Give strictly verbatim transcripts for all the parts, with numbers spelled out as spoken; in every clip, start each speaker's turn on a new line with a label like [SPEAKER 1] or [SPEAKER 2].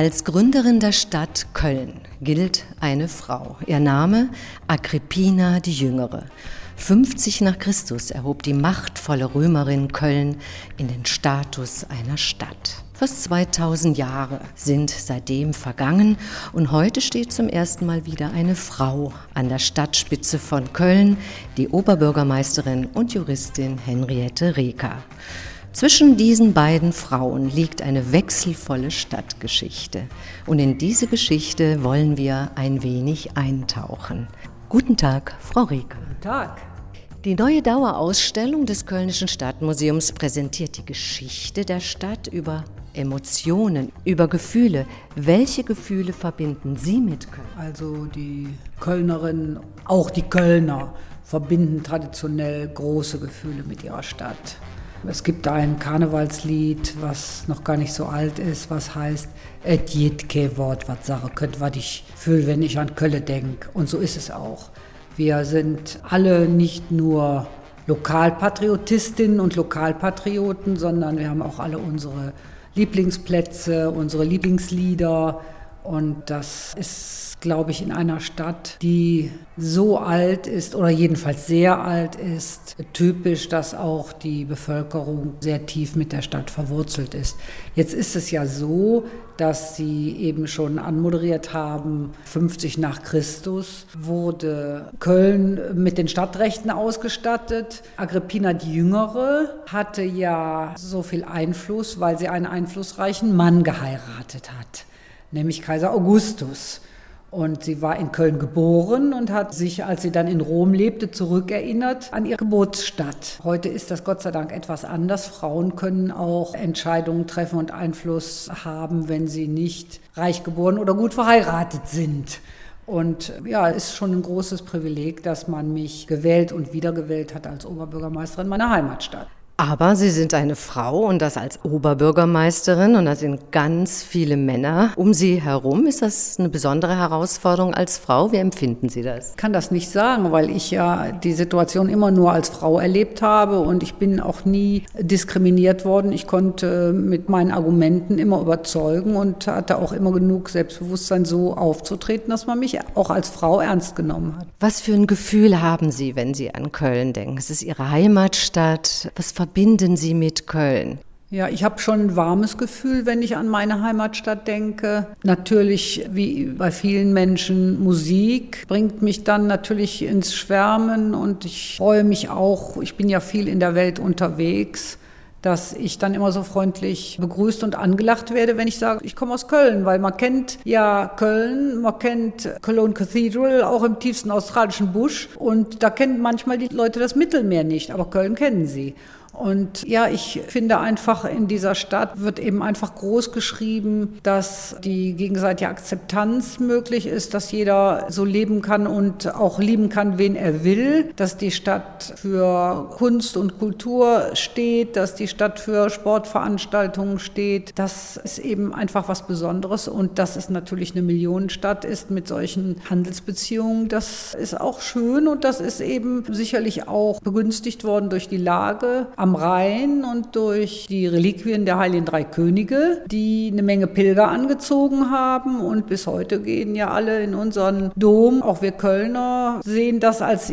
[SPEAKER 1] Als Gründerin der Stadt Köln gilt eine Frau. Ihr Name Agrippina die Jüngere. fünfzig nach Christus erhob die machtvolle Römerin Köln in den Status einer Stadt. Fast zweitausend Jahre sind seitdem vergangen und heute steht zum ersten Mal wieder eine Frau an der Stadtspitze von Köln, die Oberbürgermeisterin und Juristin Henriette Reker. Zwischen diesen beiden Frauen liegt eine wechselvolle Stadtgeschichte. Und in diese Geschichte wollen wir ein wenig eintauchen. Guten Tag, Frau Reker.
[SPEAKER 2] Guten Tag.
[SPEAKER 1] Die neue Dauerausstellung des Kölnischen Stadtmuseums präsentiert die Geschichte der Stadt über Emotionen, über Gefühle. Welche Gefühle verbinden Sie mit Köln?
[SPEAKER 2] Also die Kölnerinnen, auch die Kölner, verbinden traditionell große Gefühle mit ihrer Stadt. Es gibt ein Karnevalslied, was noch gar nicht so alt ist, was heißt Et jedke Wort, was sagen könnt, was ich fühle, wenn ich an Köln denke. Und so ist es auch. Wir sind alle nicht nur Lokalpatriotistinnen und Lokalpatrioten, sondern wir haben auch alle unsere Lieblingsplätze, unsere Lieblingslieder. Und das ist, glaube ich, in einer Stadt, die so alt ist oder jedenfalls sehr alt ist, typisch, dass auch die Bevölkerung sehr tief mit der Stadt verwurzelt ist. Jetzt ist es ja so, dass Sie eben schon anmoderiert haben, fünfzig nach Christus wurde Köln mit den Stadtrechten ausgestattet. Agrippina die Jüngere hatte ja so viel Einfluss, weil sie einen einflussreichen Mann geheiratet hat, nämlich Kaiser Augustus. Und sie war in Köln geboren und hat sich, als sie dann in Rom lebte, zurückerinnert an ihre Geburtsstadt. Heute ist das Gott sei Dank etwas anders. Frauen können auch Entscheidungen treffen und Einfluss haben, wenn sie nicht reich geboren oder gut verheiratet sind. Und ja, es ist schon ein großes Privileg, dass man mich gewählt und wiedergewählt hat als Oberbürgermeisterin meiner Heimatstadt.
[SPEAKER 1] Aber Sie sind eine Frau und das als Oberbürgermeisterin und da sind ganz viele Männer um Sie herum. Ist das eine besondere Herausforderung als Frau? Wie empfinden Sie das?
[SPEAKER 2] Ich kann das nicht sagen, weil ich ja die Situation immer nur als Frau erlebt habe und ich bin auch nie diskriminiert worden. Ich konnte mit meinen Argumenten immer überzeugen und hatte auch immer genug Selbstbewusstsein, so aufzutreten, dass man mich auch als Frau ernst genommen hat.
[SPEAKER 1] Was für ein Gefühl haben Sie, wenn Sie an Köln denken? Es ist Ihre Heimatstadt. Was verbinden Sie mit Köln?
[SPEAKER 2] Ja, ich habe schon ein warmes Gefühl, wenn ich an meine Heimatstadt denke. Natürlich, wie bei vielen Menschen, Musik bringt mich dann natürlich ins Schwärmen und ich freue mich auch, ich bin ja viel in der Welt unterwegs, dass ich dann immer so freundlich begrüßt und angelacht werde, wenn ich sage, ich komme aus Köln, weil man kennt ja Köln, man kennt Cologne Cathedral, auch im tiefsten australischen Busch und da kennen manchmal die Leute das Mittelmeer nicht, aber Köln kennen sie. Und ja, ich finde einfach, in dieser Stadt wird eben einfach groß geschrieben, dass die gegenseitige Akzeptanz möglich ist, dass jeder so leben kann und auch lieben kann, wen er will, dass die Stadt für Kunst und Kultur steht, dass die Stadt für Sportveranstaltungen steht. Das ist eben einfach was Besonderes und dass es natürlich eine Millionenstadt ist mit solchen Handelsbeziehungen, das ist auch schön und das ist eben sicherlich auch begünstigt worden durch die Lage am Rhein und durch die Reliquien der Heiligen Drei Könige, die eine Menge Pilger angezogen haben. Und bis heute gehen ja alle in unseren Dom. Auch wir Kölner sehen das als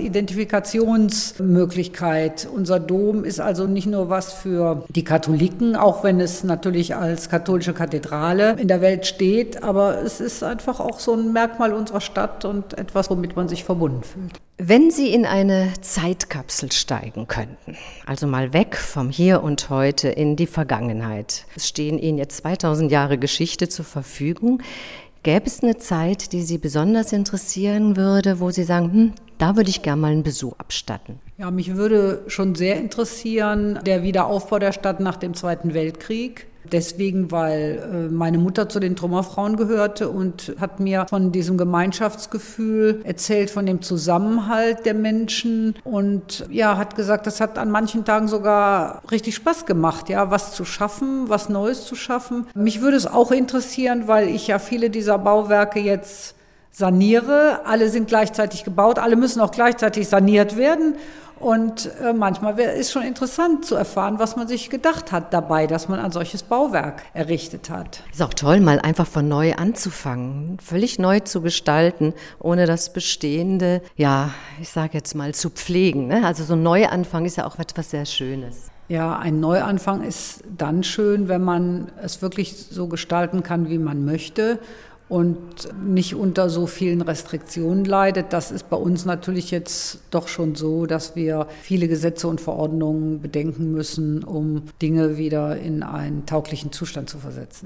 [SPEAKER 2] Identifikationsmöglichkeit. Unser Dom ist also nicht nur was für die Katholiken, auch wenn es natürlich als katholische Kathedrale in der Welt steht. Aber es ist einfach auch so ein Merkmal unserer Stadt und etwas, womit man sich verbunden fühlt.
[SPEAKER 1] Wenn Sie in eine Zeitkapsel steigen könnten, also mal weg vom Hier und Heute in die Vergangenheit, es stehen Ihnen jetzt zweitausend Jahre Geschichte zur Verfügung, gäbe es eine Zeit, die Sie besonders interessieren würde, wo Sie sagen, hm, da würde ich gerne mal einen Besuch abstatten?
[SPEAKER 2] Ja, mich würde schon sehr interessieren der Wiederaufbau der Stadt nach dem Zweiten Weltkrieg. Deswegen, weil äh, meine Mutter zu den Trümmerfrauen gehörte und hat mir von diesem Gemeinschaftsgefühl erzählt, von dem Zusammenhalt der Menschen und ja, hat gesagt, das hat an manchen Tagen sogar richtig Spaß gemacht, ja, was zu schaffen, was Neues zu schaffen. Mich würde es auch interessieren, weil ich ja viele dieser Bauwerke jetzt saniere. Alle sind gleichzeitig gebaut, alle müssen auch gleichzeitig saniert werden. Und äh, manchmal wär, ist schon interessant zu erfahren, was man sich gedacht hat dabei, dass man ein solches Bauwerk errichtet hat.
[SPEAKER 1] Ist auch toll, mal einfach von neu anzufangen, völlig neu zu gestalten, ohne das Bestehende, ja, ich sage jetzt mal, zu pflegen. Ne? Also so ein Neuanfang ist ja auch etwas sehr Schönes.
[SPEAKER 2] Ja, ein Neuanfang ist dann schön, wenn man es wirklich so gestalten kann, wie man möchte und nicht unter so vielen Restriktionen leidet. Das ist bei uns natürlich jetzt doch schon so, dass wir viele Gesetze und Verordnungen bedenken müssen, um Dinge wieder in einen tauglichen Zustand zu versetzen.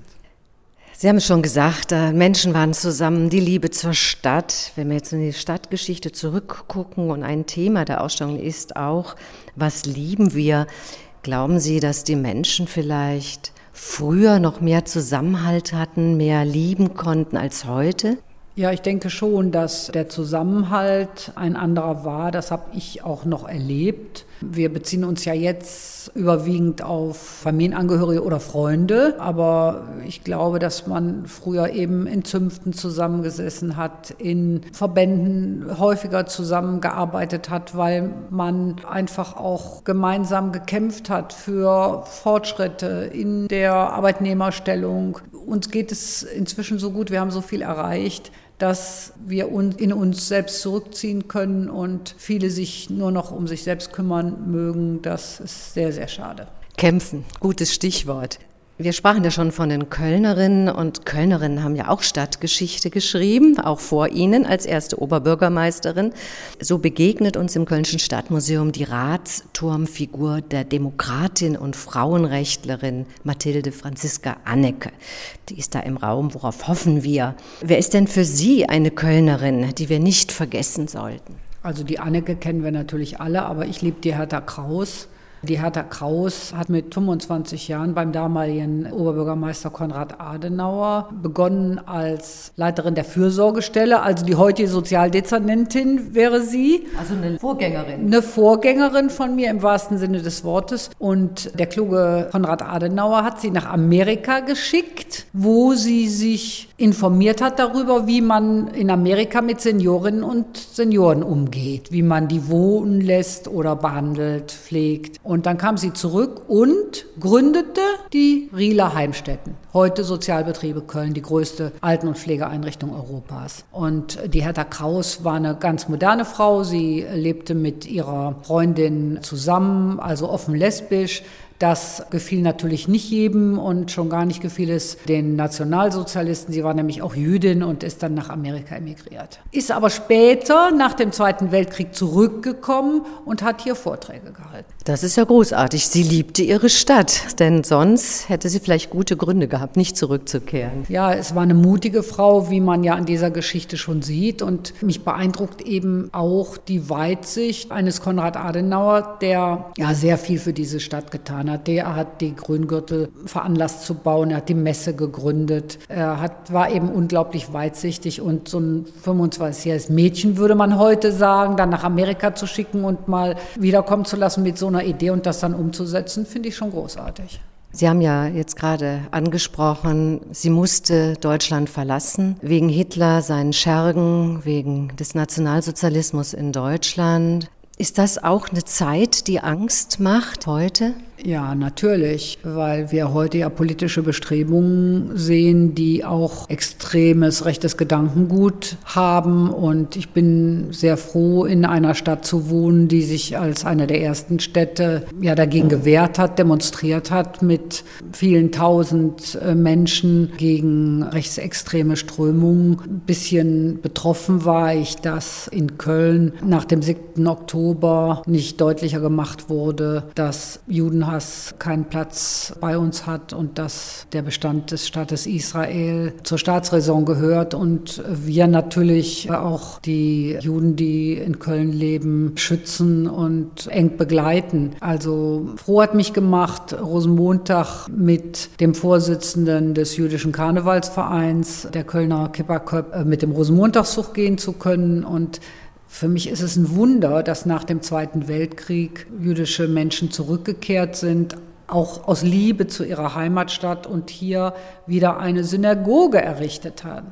[SPEAKER 1] Sie haben es schon gesagt, Menschen waren zusammen, die Liebe zur Stadt. Wenn wir jetzt in die Stadtgeschichte zurückgucken und ein Thema der Ausstellung ist auch, was lieben wir? Glauben Sie, dass die Menschen vielleicht früher noch mehr Zusammenhalt hatten, mehr lieben konnten als heute?
[SPEAKER 2] Ja, ich denke schon, dass der Zusammenhalt ein anderer war. Das habe ich auch noch erlebt. Wir beziehen uns ja jetzt überwiegend auf Familienangehörige oder Freunde. Aber ich glaube, dass man früher eben in Zünften zusammengesessen hat, in Verbänden häufiger zusammengearbeitet hat, weil man einfach auch gemeinsam gekämpft hat für Fortschritte in der Arbeitnehmerstellung. Uns geht es inzwischen so gut, wir haben so viel erreicht, dass wir uns in uns selbst zurückziehen können und viele sich nur noch um sich selbst kümmern mögen. Das ist sehr, sehr schade.
[SPEAKER 1] Kämpfen, gutes Stichwort. Wir sprachen ja schon von den Kölnerinnen und Kölnerinnen haben ja auch Stadtgeschichte geschrieben, auch vor Ihnen als erste Oberbürgermeisterin. So begegnet uns im Kölnischen Stadtmuseum die Ratsturmfigur der Demokratin und Frauenrechtlerin Mathilde Franziska Annecke. Die ist da im Raum, worauf hoffen wir? Wer ist denn für Sie eine Kölnerin, die wir nicht vergessen sollten?
[SPEAKER 2] Also die Annecke kennen wir natürlich alle, aber ich liebe die Hertha Kraus. Die Hertha Kraus hat mit fünfundzwanzig Jahren beim damaligen Oberbürgermeister Konrad Adenauer begonnen als Leiterin der Fürsorgestelle, also die heutige Sozialdezernentin wäre sie.
[SPEAKER 1] Also eine Vorgängerin.
[SPEAKER 2] Eine Vorgängerin von mir im wahrsten Sinne des Wortes. Und der kluge Konrad Adenauer hat sie nach Amerika geschickt, wo sie sich informiert hat darüber, wie man in Amerika mit Seniorinnen und Senioren umgeht, wie man die wohnen lässt oder behandelt, pflegt. Und dann kam sie zurück und gründete die Rieler Heimstätten, heute Sozialbetriebe Köln, die größte Alten- und Pflegeeinrichtung Europas. Und die Hertha Kraus war eine ganz moderne Frau. Sie lebte mit ihrer Freundin zusammen, also offen lesbisch. Das gefiel natürlich nicht jedem und schon gar nicht gefiel es den Nationalsozialisten. Sie war nämlich auch Jüdin und ist dann nach Amerika emigriert. Ist aber später nach dem Zweiten Weltkrieg zurückgekommen und hat hier Vorträge gehalten.
[SPEAKER 1] Das ist ja großartig. Sie liebte ihre Stadt, denn sonst hätte sie vielleicht gute Gründe gehabt, nicht zurückzukehren.
[SPEAKER 2] Ja, es war eine mutige Frau, wie man ja an dieser Geschichte schon sieht. Und mich beeindruckt eben auch die Weitsicht eines Konrad Adenauer, der ja sehr viel für diese Stadt getan hat. Der hat die Grüngürtel veranlasst zu bauen, er hat die Messe gegründet, er hat, war eben unglaublich weitsichtig und so ein fünfundzwanzigjähriges Mädchen, würde man heute sagen, dann nach Amerika zu schicken und mal wiederkommen zu lassen mit so einer Idee und das dann umzusetzen, finde ich schon großartig.
[SPEAKER 1] Sie haben ja jetzt gerade angesprochen, sie musste Deutschland verlassen, wegen Hitler, seinen Schergen, wegen des Nationalsozialismus in Deutschland. Ist das auch eine Zeit, die Angst macht heute?
[SPEAKER 2] Ja, natürlich, weil wir heute ja politische Bestrebungen sehen, die auch extremes rechtes Gedankengut haben. Und ich bin sehr froh, in einer Stadt zu wohnen, die sich als eine der ersten Städte ja dagegen gewehrt hat, demonstriert hat mit vielen tausend Menschen gegen rechtsextreme Strömungen. Ein bisschen betroffen war ich, dass in Köln nach dem siebten Oktober nicht deutlicher gemacht wurde, dass Judenhass keinen Platz bei uns hat und dass der Bestand des Staates Israel zur Staatsräson gehört und wir natürlich auch die Juden, die in Köln leben, schützen und eng begleiten. Also froh hat mich gemacht, Rosenmontag mit dem Vorsitzenden des jüdischen Karnevalsvereins, der Kölner Kippa-Köp, mit dem Rosenmontagszug gehen zu können. Und für mich ist es ein Wunder, dass nach dem Zweiten Weltkrieg jüdische Menschen zurückgekehrt sind, auch aus Liebe zu ihrer Heimatstadt und hier wieder eine Synagoge errichtet haben.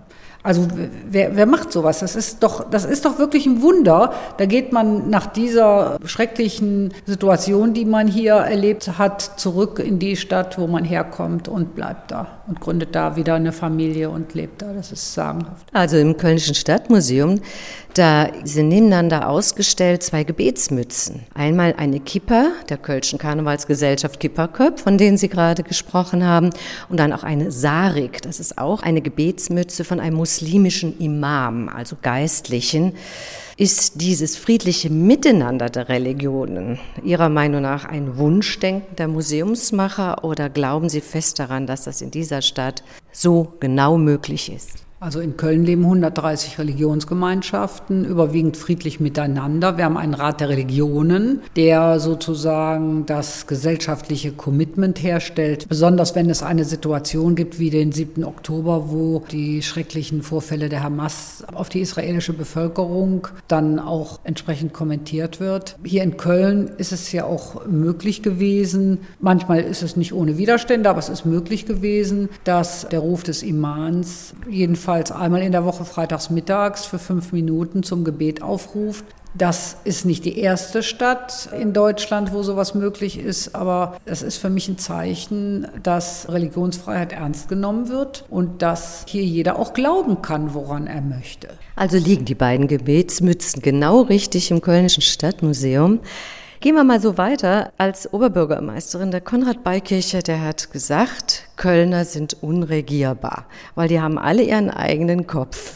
[SPEAKER 2] Also wer, wer macht sowas? Das ist doch, das ist doch wirklich ein Wunder. Da geht man nach dieser schrecklichen Situation, die man hier erlebt hat, zurück in die Stadt, wo man herkommt und bleibt da und gründet da wieder eine Familie und lebt da. Das ist sagenhaft.
[SPEAKER 1] Also im Kölnischen Stadtmuseum, da sind nebeneinander ausgestellt zwei Gebetsmützen. Einmal eine Kippa der Kölschen Karnevalsgesellschaft Kipperköp, von denen Sie gerade gesprochen haben, und dann auch eine Sarik. Das ist auch eine Gebetsmütze von einem muslimischen Imam, also Geistlichen. Ist dieses friedliche Miteinander der Religionen Ihrer Meinung nach ein Wunschdenken der Museumsmacher oder glauben Sie fest daran, dass das in dieser Stadt so genau möglich ist?
[SPEAKER 2] Also in Köln leben hundertdreißig Religionsgemeinschaften, überwiegend friedlich miteinander. Wir haben einen Rat der Religionen, der sozusagen das gesellschaftliche Commitment herstellt. Besonders wenn es eine Situation gibt wie den siebten Oktober, wo die schrecklichen Vorfälle der Hamas auf die israelische Bevölkerung dann auch entsprechend kommentiert wird. Hier in Köln ist es ja auch möglich gewesen, manchmal ist es nicht ohne Widerstände, aber es ist möglich gewesen, dass der Ruf des Imams jedenfalls einmal in der Woche freitags mittags für fünf Minuten zum Gebet aufruft. Das ist nicht die erste Stadt in Deutschland, wo sowas möglich ist, aber es ist für mich ein Zeichen, dass Religionsfreiheit ernst genommen wird und dass hier jeder auch glauben kann, woran er möchte.
[SPEAKER 1] Also liegen die beiden Gebetsmützen genau richtig im Kölnischen Stadtmuseum. Gehen wir mal so weiter. Als Oberbürgermeisterin der Konrad Beikircher, der hat gesagt, Kölner sind unregierbar, weil die haben alle ihren eigenen Kopf.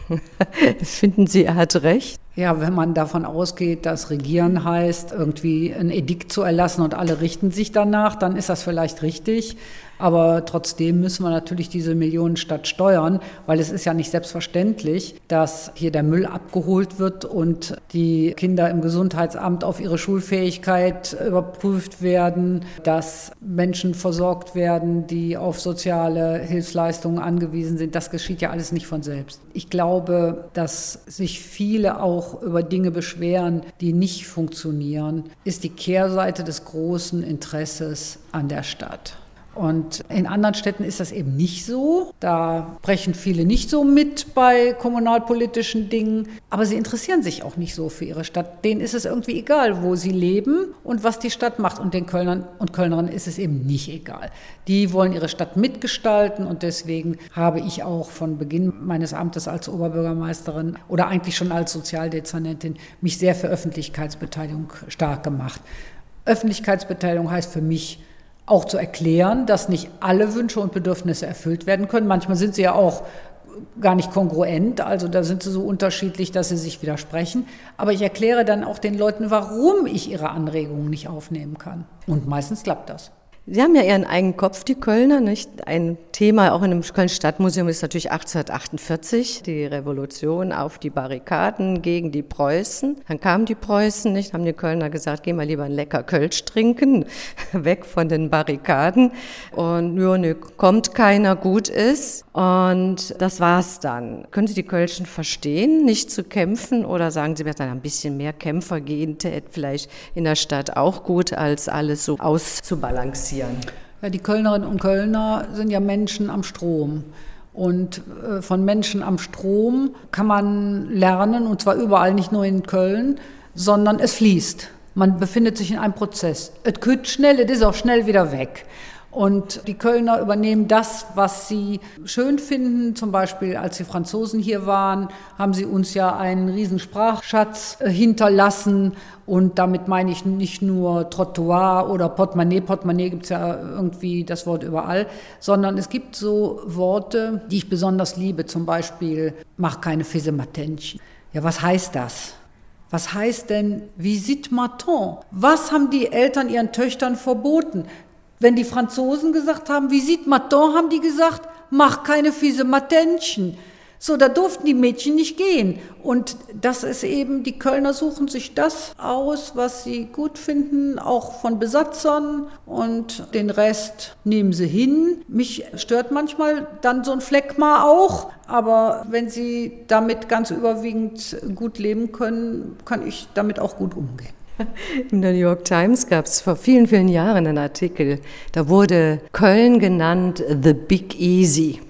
[SPEAKER 1] Finden Sie, er hat recht?
[SPEAKER 2] Ja, wenn man davon ausgeht, dass Regieren heißt, irgendwie ein Edikt zu erlassen und alle richten sich danach, dann ist das vielleicht richtig. Aber trotzdem müssen wir natürlich diese Millionenstadt steuern, weil es ist ja nicht selbstverständlich, dass hier der Müll abgeholt wird und die Kinder im Gesundheitsamt auf ihre Schulfähigkeit überprüft werden, dass Menschen versorgt werden, die auf soziale Hilfsleistungen angewiesen sind. Das geschieht ja alles nicht von selbst. Ich glaube, dass sich viele auch über Dinge beschweren, die nicht funktionieren, ist die Kehrseite des großen Interesses an der Stadt. Und in anderen Städten ist das eben nicht so. Da brechen viele nicht so mit bei kommunalpolitischen Dingen. Aber sie interessieren sich auch nicht so für ihre Stadt. Denen ist es irgendwie egal, wo sie leben und was die Stadt macht. Und den Kölnern und Kölnerinnen ist es eben nicht egal. Die wollen ihre Stadt mitgestalten. Und deswegen habe ich auch von Beginn meines Amtes als Oberbürgermeisterin oder eigentlich schon als Sozialdezernentin mich sehr für Öffentlichkeitsbeteiligung stark gemacht. Öffentlichkeitsbeteiligung heißt für mich, auch zu erklären, dass nicht alle Wünsche und Bedürfnisse erfüllt werden können. Manchmal sind sie ja auch gar nicht kongruent, also da sind sie so unterschiedlich, dass sie sich widersprechen. Aber ich erkläre dann auch den Leuten, warum ich ihre Anregungen nicht aufnehmen kann. Und meistens klappt das.
[SPEAKER 1] Sie haben ja ihren eigenen Kopf, die Kölner, nicht? Ein Thema auch in dem Kölnischen Stadtmuseum ist natürlich achtzehnhundertachtundvierzig, die Revolution auf die Barrikaden gegen die Preußen. Dann kamen die Preußen, nicht? Haben die Kölner gesagt, geh mal lieber ein lecker Kölsch trinken, weg von den Barrikaden. Und ja, ne, kommt keiner, gut ist. Und das war's dann. Können Sie die Kölschen verstehen, nicht zu kämpfen? Oder sagen Sie, wir dann ein bisschen mehr Kämpfer gehen, vielleicht in der Stadt auch gut, als alles so auszubalancieren?
[SPEAKER 2] Ja, die Kölnerinnen und Kölner sind ja Menschen am Strom. Und äh, von Menschen am Strom kann man lernen, und zwar überall, nicht nur in Köln, sondern es fließt. Man befindet sich in einem Prozess. Es geht schnell, es ist auch schnell wieder weg. Und die Kölner übernehmen das, was sie schön finden. Zum Beispiel, als die Franzosen hier waren, haben sie uns ja einen riesen Sprachschatz hinterlassen. Und damit meine ich nicht nur Trottoir oder Portemonnaie. Portemonnaie gibt es ja irgendwie das Wort überall. Sondern es gibt so Worte, die ich besonders liebe. Zum Beispiel, mach keine Fisematenchen. Ja, was heißt das? Was heißt denn Visite Matin? Was haben die Eltern ihren Töchtern verboten? Wenn die Franzosen gesagt haben, Visite Matin, haben die gesagt, mach keine Fisematenchen. So, da durften die Mädchen nicht gehen. Und das ist eben, die Kölner suchen sich das aus, was sie gut finden, auch von Besatzern. Und den Rest nehmen sie hin. Mich stört manchmal dann so ein Phlegma auch. Aber wenn sie damit ganz überwiegend gut leben können, kann ich damit auch gut umgehen.
[SPEAKER 1] In der New York Times gab es vor vielen, vielen Jahren einen Artikel, da wurde Köln genannt The Big Easy.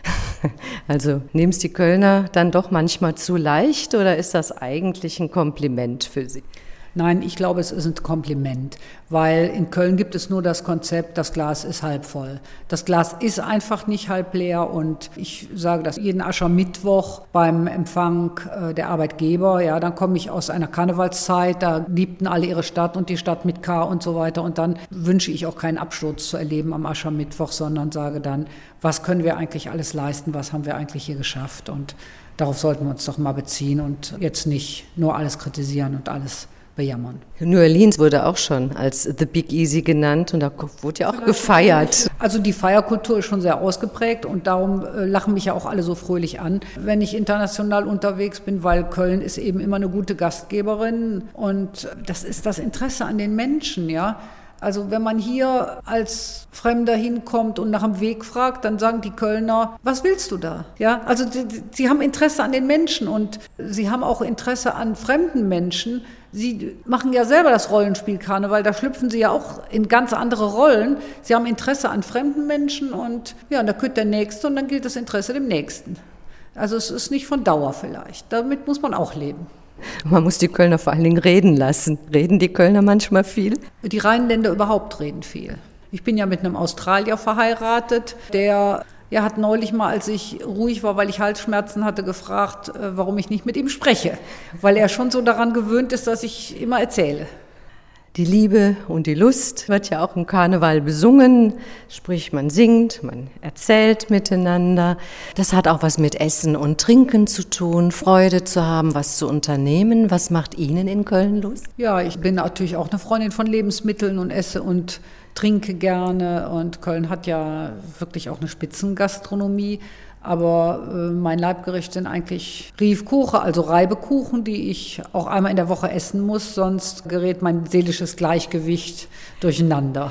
[SPEAKER 1] Also nehmen es die Kölner dann doch manchmal zu leicht oder ist das eigentlich ein Kompliment für Sie?
[SPEAKER 2] Nein, ich glaube, es ist ein Kompliment, weil in Köln gibt es nur das Konzept, das Glas ist halb voll. Das Glas ist einfach nicht halb leer und ich sage das jeden Aschermittwoch beim Empfang der Arbeitgeber. Ja, dann komme ich aus einer Karnevalszeit, da liebten alle ihre Stadt und die Stadt mit K und so weiter und dann wünsche ich auch keinen Absturz zu erleben am Aschermittwoch, sondern sage dann, was können wir eigentlich alles leisten, was haben wir eigentlich hier geschafft und darauf sollten wir uns doch mal beziehen und jetzt nicht nur alles kritisieren und alles bejammern.
[SPEAKER 1] New Orleans wurde auch schon als The Big Easy genannt und da wurde ja auch gefeiert.
[SPEAKER 2] Also die Feierkultur ist schon sehr ausgeprägt und darum äh, lachen mich ja auch alle so fröhlich an, wenn ich international unterwegs bin, weil Köln ist eben immer eine gute Gastgeberin und das ist das Interesse an den Menschen, ja. Also wenn man hier als Fremder hinkommt und nach dem Weg fragt, dann sagen die Kölner, was willst du da? Ja, also die, die, sie haben Interesse an den Menschen und sie haben auch Interesse an fremden Menschen. Sie machen ja selber das Rollenspiel Karneval, da schlüpfen sie ja auch in ganz andere Rollen. Sie haben Interesse an fremden Menschen und ja, da kürt der Nächste und dann gilt das Interesse dem Nächsten. Also es ist nicht von Dauer vielleicht, damit muss man auch leben.
[SPEAKER 1] Man muss die Kölner vor allen Dingen reden lassen. Reden die Kölner manchmal viel?
[SPEAKER 2] Die Rheinländer überhaupt reden viel. Ich bin ja mit einem Australier verheiratet, der ja, hat neulich mal, als ich ruhig war, weil ich Halsschmerzen hatte, gefragt, warum ich nicht mit ihm spreche. Weil er schon so daran gewöhnt ist, dass ich immer erzähle.
[SPEAKER 1] Die Liebe und die Lust wird ja auch im Karneval besungen, sprich man singt, man erzählt miteinander. Das hat auch was mit Essen und Trinken zu tun, Freude zu haben, was zu unternehmen. Was macht Ihnen in Köln Lust?
[SPEAKER 2] Ja, ich bin natürlich auch eine Freundin von Lebensmitteln und esse und trinke gerne und Köln hat ja wirklich auch eine Spitzengastronomie. Aber äh, mein Leibgericht sind eigentlich Riefkuchen, also Reibekuchen, die ich auch einmal in der Woche essen muss, sonst gerät mein seelisches Gleichgewicht durcheinander.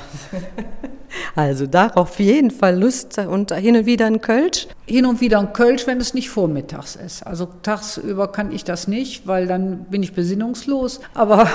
[SPEAKER 1] Also da auf jeden Fall Lust und hin und wieder ein Kölsch?
[SPEAKER 2] Hin und wieder ein Kölsch, wenn es nicht vormittags ist. Also tagsüber kann ich das nicht, weil dann bin ich besinnungslos. Aber,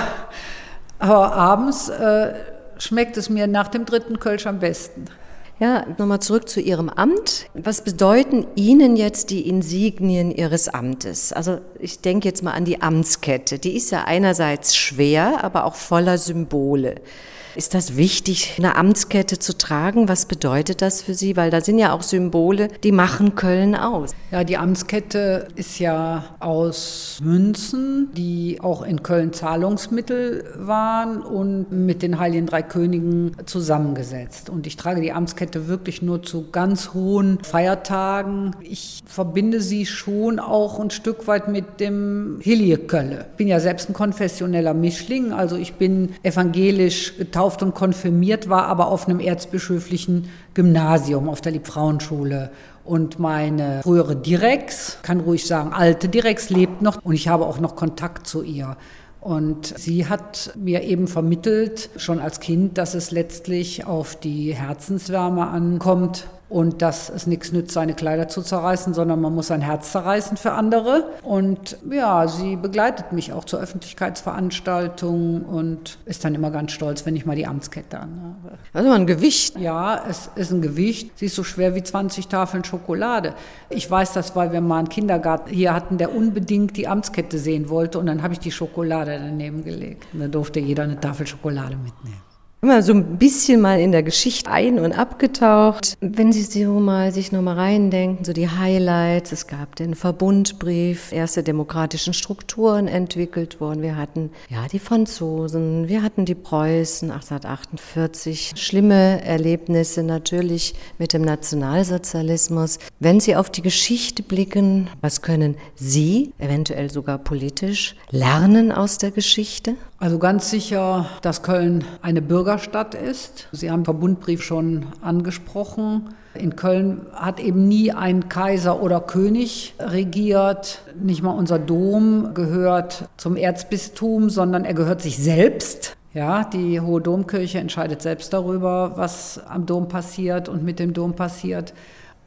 [SPEAKER 2] aber abends äh, schmeckt es mir nach dem dritten Kölsch am besten.
[SPEAKER 1] Ja, nochmal zurück zu Ihrem Amt. Was bedeuten Ihnen jetzt die Insignien Ihres Amtes? Also ich denke jetzt mal an die Amtskette. Die ist ja einerseits schwer, aber auch voller Symbole. Ist das wichtig, eine Amtskette zu tragen? Was bedeutet das für Sie? Weil da sind ja auch Symbole, die machen Köln aus.
[SPEAKER 2] Ja, die Amtskette ist ja aus Münzen, die auch in Köln Zahlungsmittel waren und mit den Heiligen Drei Königen zusammengesetzt. Und ich trage die Amtskette wirklich nur zu ganz hohen Feiertagen. Ich verbinde sie schon auch ein Stück weit mit dem Hiljekölle. Ich bin ja selbst ein konfessioneller Mischling, also ich bin evangelisch getauft und konfirmiert, war aber auf einem erzbischöflichen Gymnasium, auf der Liebfrauenschule. Und meine frühere Direx, kann ruhig sagen, alte Direx lebt noch und ich habe auch noch Kontakt zu ihr. Und sie hat mir eben vermittelt, schon als Kind, dass es letztlich auf die Herzenswärme ankommt und dass es nichts nützt, seine Kleider zu zerreißen, sondern man muss sein Herz zerreißen für andere. Und ja, sie begleitet mich auch zur Öffentlichkeitsveranstaltung und ist dann immer ganz stolz, wenn ich mal die Amtskette anhabe.
[SPEAKER 1] Also ein Gewicht.
[SPEAKER 2] Ja, es ist ein Gewicht. Sie ist so schwer wie zwanzig Tafeln Schokolade. Ich weiß das, weil wir mal einen Kindergarten hier hatten, der unbedingt die Amtskette sehen wollte und dann habe ich die Schokolade daneben gelegt. Und dann durfte jeder eine Tafel Schokolade mitnehmen.
[SPEAKER 1] Immer so ein bisschen mal in der Geschichte ein- und abgetaucht. Wenn Sie so mal sich noch mal reindenken, so die Highlights, es gab den Verbundbrief, erste demokratischen Strukturen entwickelt worden. Wir hatten ja die Franzosen, wir hatten die Preußen achtzehnhundertachtundvierzig. Schlimme Erlebnisse natürlich mit dem Nationalsozialismus. Wenn Sie auf die Geschichte blicken, was können Sie, eventuell sogar politisch, lernen aus der Geschichte?
[SPEAKER 2] Also ganz sicher, dass Köln eine Bürgerstadt ist. Sie haben den Verbundbrief schon angesprochen. In Köln hat eben nie ein Kaiser oder König regiert. Nicht mal unser Dom gehört zum Erzbistum, sondern er gehört sich selbst. Ja, die Hohe Domkirche entscheidet selbst darüber, was am Dom passiert und mit dem Dom passiert.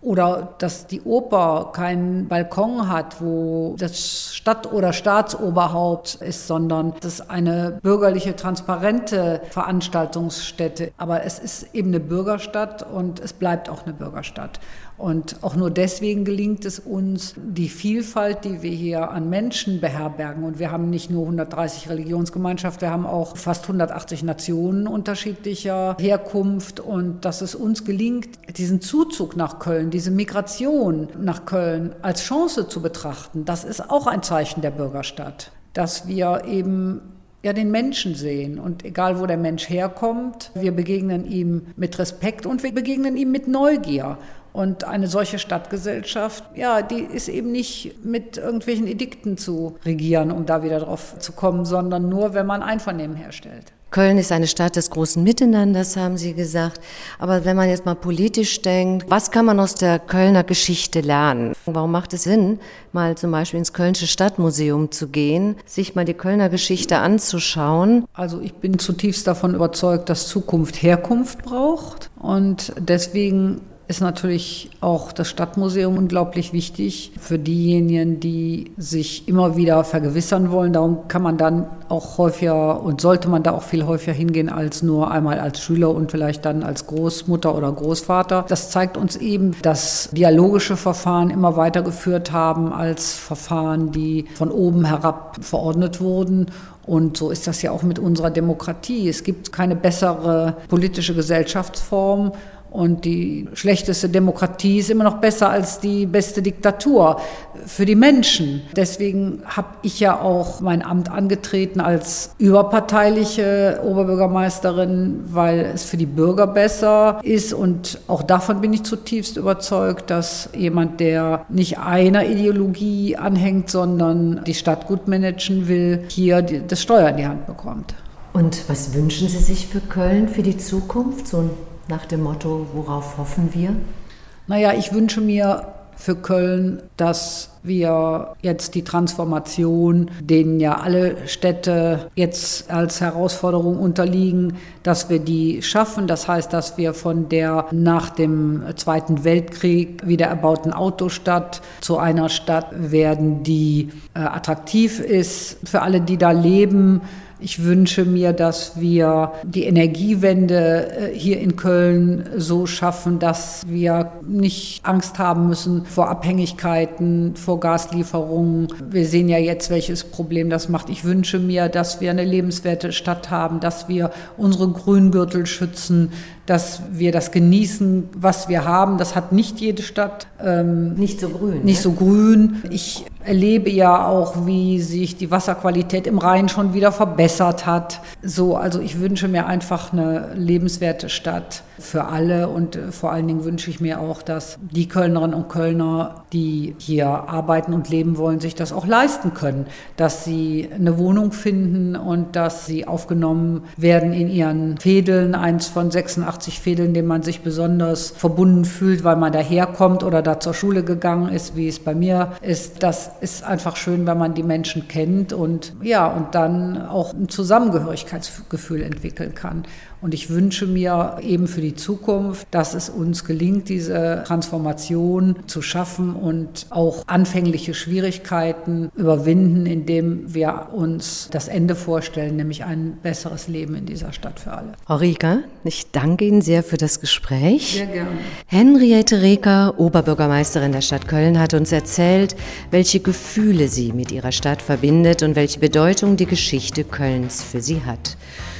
[SPEAKER 2] Oder dass die Oper keinen Balkon hat, wo das Stadt- oder Staatsoberhaupt ist, sondern das ist eine bürgerliche, transparente Veranstaltungsstätte. Aber es ist eben eine Bürgerstadt und es bleibt auch eine Bürgerstadt. Und auch nur deswegen gelingt es uns, die Vielfalt, die wir hier an Menschen beherbergen. Und wir haben nicht nur hundertdreißig Religionsgemeinschaften, wir haben auch fast hundertachtzig Nationen unterschiedlicher Herkunft. Und dass es uns gelingt, diesen Zuzug nach Köln, diese Migration nach Köln als Chance zu betrachten, das ist auch ein Zeichen der Bürgerstadt. Dass wir eben ja den Menschen sehen und egal wo der Mensch herkommt, wir begegnen ihm mit Respekt und wir begegnen ihm mit Neugier. Und eine solche Stadtgesellschaft, ja, die ist eben nicht mit irgendwelchen Edikten zu regieren, um da wieder drauf zu kommen, sondern nur, wenn man Einvernehmen herstellt.
[SPEAKER 1] Köln ist eine Stadt des großen Miteinanders, haben Sie gesagt. Aber wenn man jetzt mal politisch denkt, was kann man aus der Kölner Geschichte lernen? Warum macht es Sinn, mal zum Beispiel ins Kölnische Stadtmuseum zu gehen, sich mal die Kölner Geschichte anzuschauen?
[SPEAKER 2] Also ich bin zutiefst davon überzeugt, dass Zukunft Herkunft braucht. Und deswegen ist natürlich auch das Stadtmuseum unglaublich wichtig für diejenigen, die sich immer wieder vergewissern wollen. Darum kann man dann auch häufiger und sollte man da auch viel häufiger hingehen als nur einmal als Schüler und vielleicht dann als Großmutter oder Großvater. Das zeigt uns eben, dass dialogische Verfahren immer weitergeführt haben als Verfahren, die von oben herab verordnet wurden. Und so ist das ja auch mit unserer Demokratie. Es gibt keine bessere politische Gesellschaftsform. Und die schlechteste Demokratie ist immer noch besser als die beste Diktatur für die Menschen. Deswegen habe ich ja auch mein Amt angetreten als überparteiliche Oberbürgermeisterin, weil es für die Bürger besser ist. Und auch davon bin ich zutiefst überzeugt, dass jemand, der nicht einer Ideologie anhängt, sondern die Stadt gut managen will, hier das Steuer in die Hand bekommt.
[SPEAKER 1] Und was wünschen Sie sich für Köln, für die Zukunft? So nach dem Motto, worauf hoffen wir?
[SPEAKER 2] Naja, ich wünsche mir für Köln, dass wir jetzt die Transformation, denen ja alle Städte jetzt als Herausforderung unterliegen, dass wir die schaffen. Das heißt, dass wir von der nach dem Zweiten Weltkrieg wieder erbauten Autostadt zu einer Stadt werden, die äh, attraktiv ist für alle, die da leben. Ich wünsche mir, dass wir die Energiewende hier in Köln so schaffen, dass wir nicht Angst haben müssen vor Abhängigkeiten, vor Gaslieferungen. Wir sehen ja jetzt, welches Problem das macht. Ich wünsche mir, dass wir eine lebenswerte Stadt haben, dass wir unsere Grüngürtel schützen, dass wir das genießen, was wir haben. Das hat nicht jede Stadt. Ähm,
[SPEAKER 1] nicht so grün.
[SPEAKER 2] Nicht
[SPEAKER 1] ne?
[SPEAKER 2] so grün. Ich erlebe ja auch, wie sich die Wasserqualität im Rhein schon wieder verbessert hat. So, also ich wünsche mir einfach eine lebenswerte Stadt für alle und vor allen Dingen wünsche ich mir auch, dass die Kölnerinnen und Kölner, die hier arbeiten und leben wollen, sich das auch leisten können, dass sie eine Wohnung finden und dass sie aufgenommen werden in ihren Vedeln, eins von sechsundachtzig Vedeln, denen man sich besonders verbunden fühlt, weil man daherkommt oder da zur Schule gegangen ist, wie es bei mir ist. Das ist einfach schön, wenn man die Menschen kennt und ja, und dann auch ein Zusammengehörigkeitsgefühl entwickeln kann. Und ich wünsche mir eben für die Zukunft, dass es uns gelingt, diese Transformation zu schaffen und auch anfängliche Schwierigkeiten überwinden, indem wir uns das Ende vorstellen, nämlich ein besseres Leben in dieser Stadt für alle.
[SPEAKER 1] Frau Reker, ich danke Ihnen sehr für das Gespräch.
[SPEAKER 2] Sehr gerne.
[SPEAKER 1] Henriette Reker, Oberbürgermeisterin der Stadt Köln, hat uns erzählt, welche Gefühle sie mit ihrer Stadt verbindet und welche Bedeutung die Geschichte Kölns für sie hat.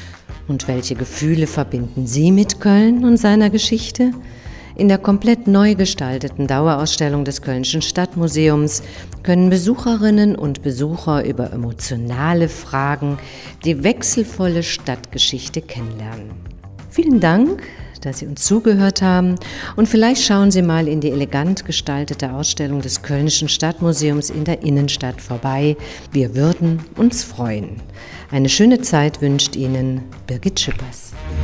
[SPEAKER 1] Und welche Gefühle verbinden Sie mit Köln und seiner Geschichte? In der komplett neu gestalteten Dauerausstellung des Kölnischen Stadtmuseums können Besucherinnen und Besucher über emotionale Fragen die wechselvolle Stadtgeschichte kennenlernen. Vielen Dank, dass Sie uns zugehört haben und vielleicht schauen Sie mal in die elegant gestaltete Ausstellung des Kölnischen Stadtmuseums in der Innenstadt vorbei. Wir würden uns freuen. Eine schöne Zeit wünscht Ihnen Birgit Schippers.